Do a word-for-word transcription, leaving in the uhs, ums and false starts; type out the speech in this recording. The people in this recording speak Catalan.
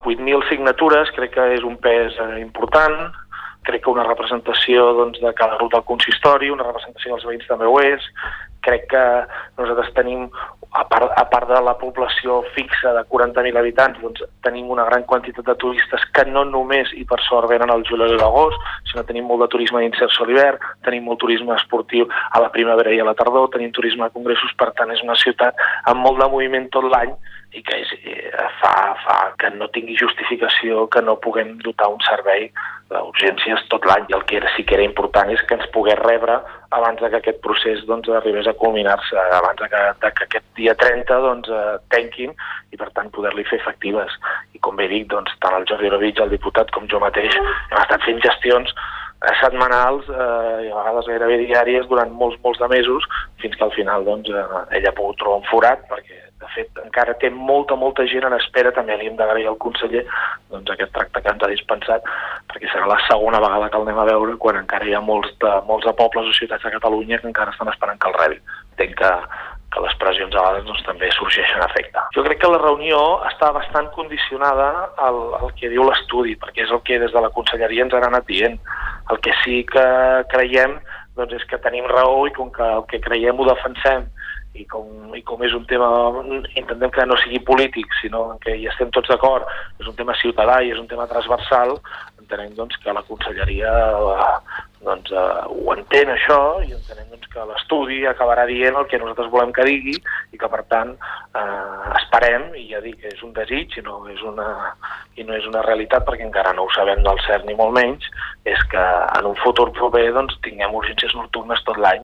vuit mil signatures crec que és un pes eh, important. Crec que una representació doncs, de cada grup del consistori, una representació dels veïns també ho és. Crec que nosaltres tenim, a part, a part de la població fixa de quaranta mil habitants, doncs, tenim una gran quantitat de turistes que no només i per sort venen al juliol i l'agost, sinó tenim molt de turisme d'inserció a l'hivern, tenim molt turisme esportiu a la primavera i a la tardor, tenim turisme de congressos, per tant és una ciutat amb molt de moviment tot l'any i que és, eh, fa, fa que no tingui justificació que no puguem dotar un servei d'urgències tot l'any. I el que era, sí que era important és que ens pogués rebre abans de que aquest procés doncs, arribés a culminar-se, abans de que, de que aquest dia trenta doncs, eh, tanquin i per tant poder-li fer efectives. I com bé dic, doncs, tant el Jordi Orobitg, el diputat, com jo mateix, hem estat fent gestions setmanals eh, i a vegades gairebé diàries durant molts, molts de mesos, fins que al final doncs, eh, ella ha pogut trobar un forat, perquè de fet encara té molta, molta gent en espera. També li hem d'agrair al conseller doncs, aquest tracte que ens ha dispensat, perquè serà la segona vegada que el anem a veure quan encara hi ha molts de, molts de pobles o ciutats de Catalunya que encara estan esperant que el rebi. Entenc que, que les pressions a vegades doncs, també sorgeixen efecte. Jo crec que la reunió està bastant condicionada al, al que diu l'estudi, perquè és el que des de la conselleria ens han anat dient. El que sí que creiem doncs, és que tenim raó i com que el que creiem ho defensem i com, i com és un tema, intentem que no sigui polític, sinó que hi estem tots d'acord, és un tema ciutadà i és un tema transversal, entenem doncs, que la conselleria doncs, uh, ho entén això i entenem doncs, que l'estudi acabarà dient el que nosaltres volem que digui i que per tant uh, esperem, i ja dic que és un desig i no és una, i no és una realitat perquè encara no ho sabem del cert ni molt menys, és que en un futur proper doncs, tinguem urgències nocturnes tot l'any